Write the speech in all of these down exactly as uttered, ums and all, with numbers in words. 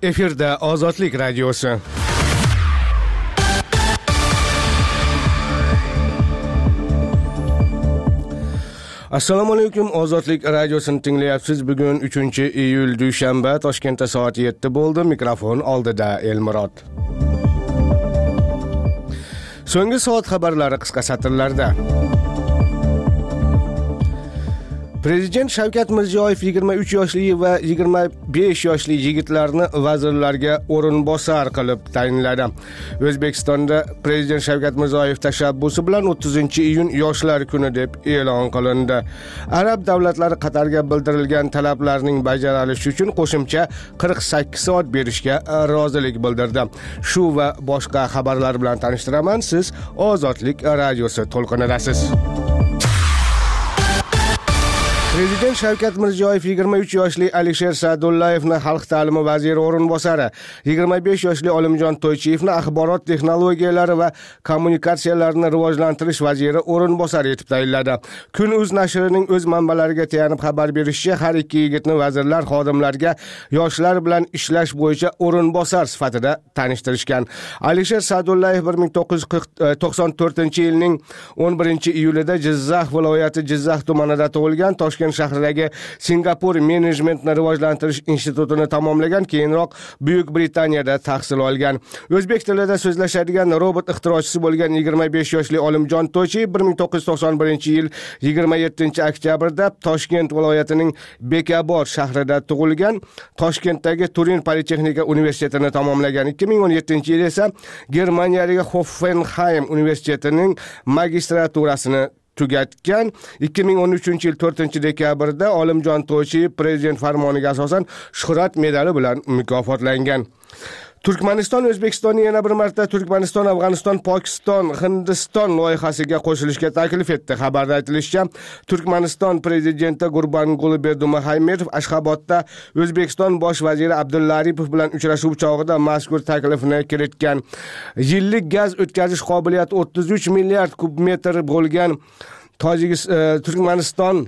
Efirda Ozodlik radiosi. Assalomu alaykum, Ozodlik radiosini tinglayapsiz. Bugun uchinchi iyul dushanba, Toshkentda soat yetti bo'ldi. Mikrofon oldida Elmurod. So'nggi soat xabarlari qisqa satrlarda. Prezident Shavkat Mirziyoyev yigirma uch yoshli va yigirma besh yoshli yigitlarni vazirlarga o'rinbosar qilib tayinladi. O'zbekistonda Prezident Shavkat Mirziyoyev tashabbusi bilan o'ttizinchi iyun yoshlar kuni deb e'lon qilindi. Arab davlatlari Qatarga bildirilgan talablarning bajarilishi uchun qo'shimcha qirq sakkiz soat berishga rozilik bildirdi. Shu va boshqa xabarlar bilan tanishtiraman. Siz Ozodlik radiosi to'lqinidasiz. Prezident Shavkat Mirziyoyev yigirma uch yoshli Alisher Sa'dullayevni xalq ta'limi vaziri o'rinbosari, yigirma besh yoshli Olimjon To'ychiyevni axborot texnologiyalari va kommunikatsiyalarni rivojlantirish vaziri o'rinbosari etib tayinladi. Kun.uz nashrining o'z manbalariga tayanib xabar berishicha, har ikki yigitni vazirlar xodimlarga yoshlar bilan ishlash bo'yicha o'rinbosar sifatida tanishtirishgan. Alisher Sa'dullayev bir ming to'qqiz yuz to'qson to'rtinchi yilning o'n birinchi iyulida Jizzax viloyati Jizzax tumanida tug'ilgan. Toshkent shahridagi Singapur menejmentni rivojlantirish institutini tamomlagan, keyinroq Buyuk Britaniyada tahsil olgan. O'zbek tilida so'zlashadigan robot ixtirochisi bo'lgan yigirma besh yoshli Olimjon To'ychiyev bir ming to'qqiz yuz to'qson birinchi yil yigirma yettinchi oktyabrda Toshkent viloyatining Bekobod shahrida tug'ilgan. Toshkentdagi Turin Politexnika universitetini tamomlagan. ikki ming o'n yettinchi yil esa Germaniyadagi Hoffenheim universitetining magistraturasini tugatgan. ikki ming o'n uchinchi yil to'rtinchi dekabrda Olimjon To'ychiyev prezident farmoniga asosan Shuhrat medali bilan mukofotlangan. Turkmaniston O'zbekistonni yana bir marta Turkmaniston, Afg'oniston, Pokiston, Hindiston loyihasiga qo'shilishga taklif etdi. Xabarda aytilishicha, Turkmaniston prezidenti Gurbanguli Berdimuhamedov Ashxobodda O'zbekiston bosh vaziri Abdulla Aripov bilan uchrashuv chog'ida mazkur taklifni kiritgan. Yillik gaz o'tkazish qobiliyati o'ttiz uch milliard kub metr bo'lgan Tojikiston, Turkmaniston,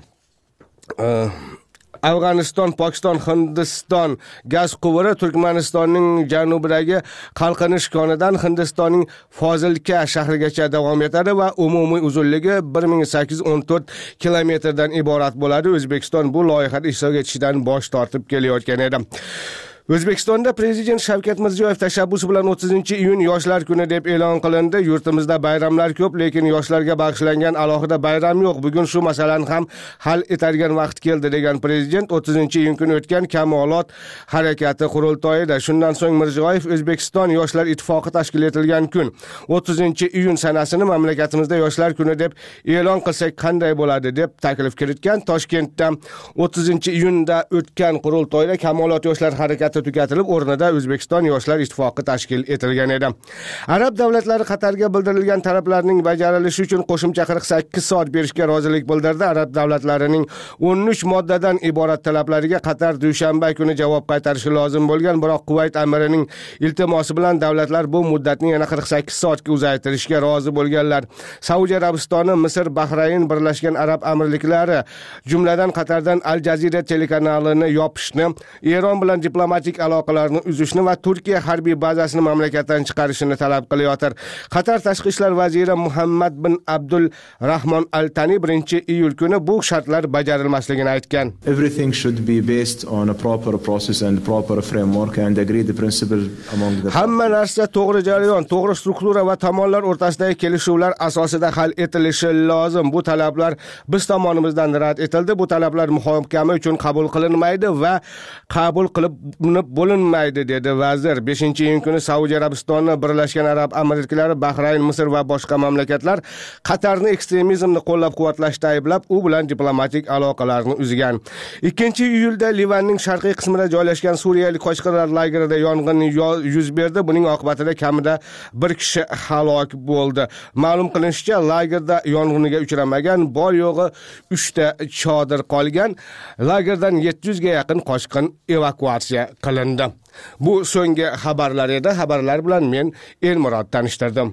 Afg'oniston, Pokiston, Hindiston gaz quvuri Turkmanistonning janubidagi Qalqinish konidan Hindistonning Fozilka shahrigacha davom etadi va umumiy uzunligi bir ming sakkiz yuz o'n to'rt kilometrdan iborat bo'ladi. O'zbekiston bu loyihada ishtirok etishdan bosh tortib kelayotgan edi. O'zbekistonda Prezident Shavkat Mirziyoyev tashabbusi bilan o'ttizinchi iyun yoshlar kuni deb e'lon qilindi. Yurtimizda bayramlar ko'p, lekin yoshlarga bag'ishlangan alohida bayram yo'q. Bugun shu masalani ham hal etadigan vaqt keldi degan Prezident o'ttizinchi iyun kuni o'tgan Kamolot harakati qurultoyida. Shundan so'ng Mirziyoyev O'zbekiston Yoshlar ittifoqi tashkil etilgan kun o'ttizinchi iyun sanasini mamlakatimizda yoshlar kuni deb e'lon qilsak qanday bo'ladi deb taklif kiritgan. Toshkentda o'ttizinchi iyunda o'tgan qurultoyda Kamolot yoshlar harakati tugatilib, o'rnida O'zbekiston Yoshlar ittifoqi tashkil etilgan edi. Arab davlatlari Qatarga bildirilgan talablarning bajarilishi uchun qo'shimcha qirq sakkiz soat berishga rozilik bildirdi. Arab davlatlarining o'n uch moddadan iborat talablariga Qatar dushanba kuni javob qaytarishi lozim bo'lgan, biroq Kuvayt amirining iltimosi bilan davlatlar bu muddatni yana qirq sakkiz soatga uzaytirishga rozi bo'lganlar. Saudiya Arabistoni, Misr, Bahrayn, Birlashgan Arab Amirliklari, jumladan Qatardan Al Jazeera telekanalini yopishni, Eron bilan diplomatik aloqalarni uzishni va Turkiya harbiy bazasini mamlakatdan chiqarishni talab qilayotir. Qatar tashqi ishlar vaziri Muhammad bin Abdul Rahmon Al-Tani birinchi iyul kuni bu shartlar bajarilmasligini aytgan. Everything should be based on a proper process and proper framework and agreed principle among the Hamma narsa to'g'ri jarayon, to'g'ri struktura va tomonlar o'rtasidagi kelishuvlar asosida hal etilishi lozim. Bu talablar biz tomonimizdan rad etildi. Bu talablar muhokama uchun qabul qilinmaydi va qabul qilib bo'linmaydi dedi vazir. beshinchi iyun kuni Saudiya Arabistoni, Birlashgan Arab Amirliklari, Bahrayn, Misr va boshqa mamlakatlar Qatarni ekstremizmni qo'llab-quvvatlashda ayblab, u bilan diplomatik aloqalarni uzgan. ikkinchi iyulda Livanning sharqiy qismida joylashgan suriyalik qochqinlar lagerida yong'in yuz berdi. Buning oqibatida kamida bir kishi halok bo'ldi. Ma'lum qilinishicha, lagerda yong'inga uchramagan, bor yo'g'i uchta chodir qolgan. Lagerdan yetti yuzga yaqin qochqin evakuatsiya qilindi. Bu so'nggi xabarlar edi. Xabarlar bilan men Elmurod tanishtirdim.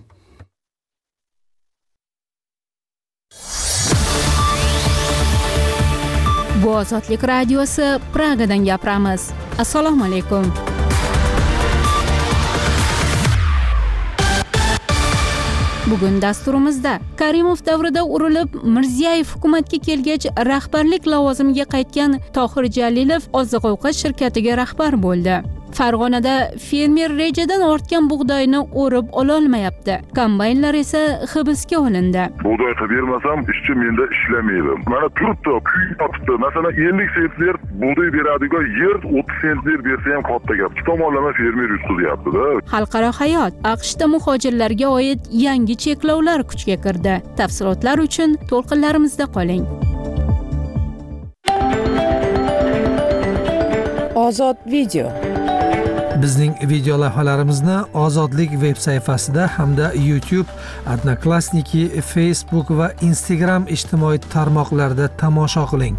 Bu Ozodlik radiosi, Pragadan gapiramiz. Assalomu alaykum. Bugun dasturimizda Karimov davrida urilib Mirziyoyev hukumatga kelgach rahbarlik lavozimiga qaytgan Tohir Jalilov oziq-ovqat shirkatiga rahbar bo'ldi. Farg'onada fermer rejadan ortgan bug'doyni o'rib ololmayapti. Kombaynlar esa hibsga olindi. Bug'doy qilib bermasam, ishchi menda ishlamaydi. Mana turibdi, kuyib masalan ellik sentner bug'doy beradigan yer o'ttiz sentner bersa ham katta gap. Ikki tomonlama fermer yutqizyapti-da. Xalqaro hayot AQShda muhojirlarga oid yangi cheklovlar kuchga kirdi. Tafsilotlar uchun to'lqinlarimizda qoling. Ozod video. Bizning video lavhalarimizni Ozodlik veb sayfasida hamda YouTube, Odnoklassniki, Facebook va Instagram ijtimoiy tarmoqlarida tomosha qiling.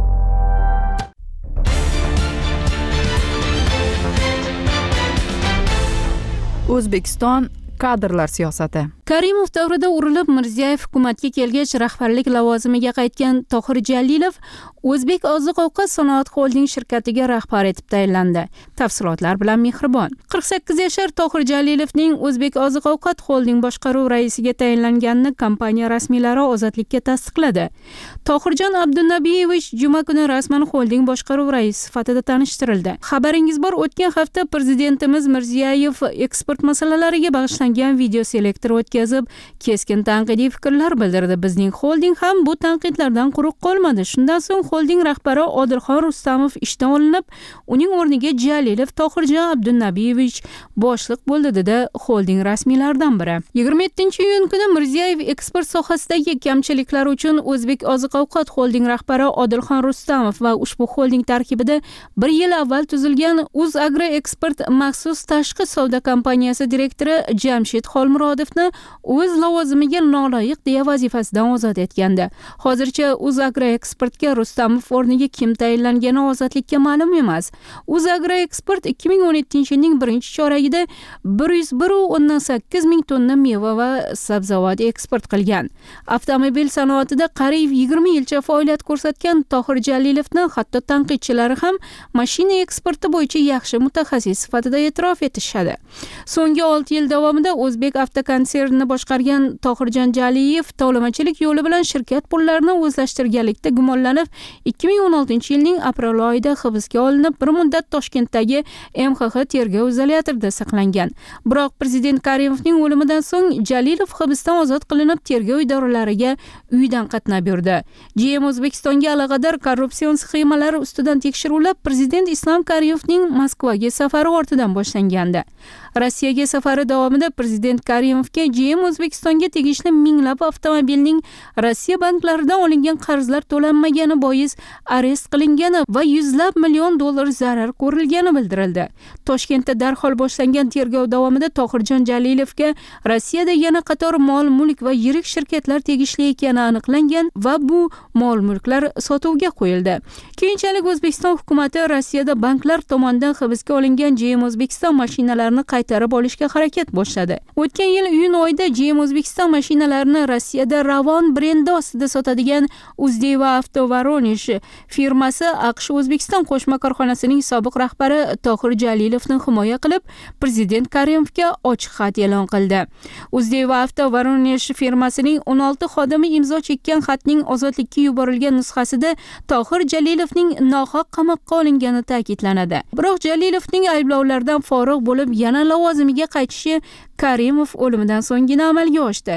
O'zbekiston kadrlar siyosati. Karimov davrida urilib Mirziyoyev hukumatga kelgach rahbarlik lavozimiga qaytgan Tohir Jalilov O'zbek oziq-ovqat sanoat xolding shirkatiga rahbar etib tayinlandi. Tafsilotlar bilan Mehribon. qirq sakkiz yashar Tohir Jalilovning O'zbek oziq-ovqat xolding boshqaruv raisiga tayinlanganini kompaniya rasmiylari Ozodlikka tasdiqladi. Tohirjon Abdunabiyevich juma kuni rasman xolding boshqaruv raisi sifatida tanishtirildi. Xabaringiz bor, o'tgan hafta prezidentimiz Mirziyoyev eksport masalalariga bag'ishlangan video selektor o'tkazib, keskin tanqidiy fikrlar bildirdi. Bizning xolding ham bu tanqidlardan quruq qolmadi. Shundan so'ng xolding rahbari Odilxon Rustamov ishdan olinib, uning o'rniga Jalilov Tohirjon Abdunabiyevich boshliq bo'ldi, dedi xolding rasmiylaridan biri. yigirma yettinchi iyun kuni Mirziyoyev eksport sohasidagi kamchiliklar uchun O'zbek oziq-ovqat xolding rahbari Odilxon Rustamov va ushbu xolding tarkibida bir yil avval tuzilgan UzAgro Export maxsus tashqi savdo kompaniyasi direktori Jamshid Xolmurodovni o'z lavozimiga noloyiq deya vazifasidan ozod etgandi. Hozircha UzAgro Exportga Rustamov o'rniga kim tayinlangani Ozodlikka ma'lum emas. UzAgro Export ikki ming o'n yettinchi yilning birinchi choragida bir yuz bir nuqta o'n sakkiz ming tonna meva va sabzavot eksport qilgan. Avtomobil sanoatida qariyb yigirma yilcha faoliyat ko'rsatgan Tohir Jalilovni hatto tanqidchilari ham mashina eksporti bo'yicha yaxshi mutaxassis sifatida e'tirof etishadi. So'nggi olti yil davomida O'zbek avtokonsernini boshqargan Tohirjon Jaliyev tovlamachilik yo'li bilan shirkat pullarini o'zlashtirganlikda gumonlanib, ikki ming o'n oltinchi yilning aprel oyida hibsga olinib, bir muddat Toshkentdagi M X X tergov izolyatorida saqlangan. Biroq prezident Karimovning o'limidan so'ng Jalilov hibsdan ozod qilinib, tergov idoralariga uydan qatnab yurdi. G M O'zbekistonga aloqador korrupsion sxemalar ustidan tekshiruvlar prezident Islom Karimovning Moskvaga safari ortidan boshlangandi. Rossiyaga safari davomida prezident Karimovga G M O'zbekistonga tegishli minglab avtomobilning Rossiya banklaridan olingan qarzlar to'lanmagani bois arest qilingani va yuzlab million dollar zarar ko'rilgani bildirildi. Toshkentda darhol boshlangan tergov davomida Tohirjon Jalilovga Rossiyada yana qator mol-mulk va yirik shirkatlar tegishli ekani aniqlangan va bu mol-mulklar sotuvga qo'yildi. Keyinchalik O'zbekiston hukumatı Rossiyada banklar tomonidan hibsga olingan G M O'zbekiston mashinalarini qaytarib olishga harakat boshladi. O'tgan yil iyun oyida G M O'zbekiston mashinalarini Rossiyada Ravon brendi ostida sotadigan Uzdeva Avto Voronezh firmasi AQSh O'zbekiston qo'shma korxonasining sobiq rahbari Tohir Jalilovni himoya qilib, prezident Karimovga ochiq xat e'lon qildi. Uzdeva Avto Voronezh firmasining o'n olti xodimi imzo chekkan xatning ozodlikka yuborilgan nusxasida Tohir Jalilovning nohaq qamoqqa olingani ta'kidlanadi. Biroq Jalilovning ayblovlardan forig' bo'lib, yana lavozimiga qaytishi Karimov o'limidan so'nggina amalga oshdi.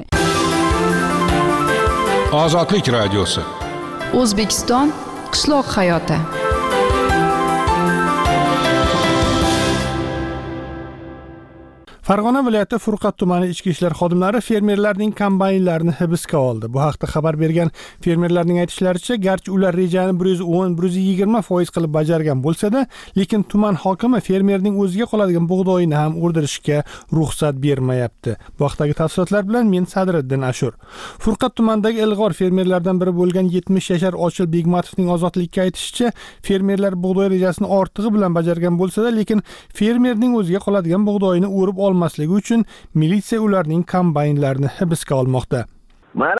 Ozodlik radiosi. O'zbekiston qishloq hayoti. Farg'ona viloyati Furqat tumani ichki ishlar xodimlari fermerlarning kombaynlarini hibsga oldi. Bu haqda xabar bergan fermerlarning aytishlaricha, garchi ular rejani bir yuz o'n bir yuz yigirma foiz qilib bajargan bo'lsa-da, lekin tuman hokimi fermerning o'ziga qoladigan bug'doyini ham o'rdirishga ruxsat bermayapti. Bu haqdagi tafsilotlar bilan men Sadriddin Ashur. Furqat tumanidagi ilg'or fermerlardan biri bo'lgan yetmish yashar Ochil Begmatovning Ozodlikka aytishicha, fermerlar bug'doy rejasini ortig'i bilan bajargan bo'lsa-da, lekin fermerning o'ziga qoladigan bug'doyini o'rib olmasligi uchun militsiya ularning kombaynlarini hibsga olmoqda.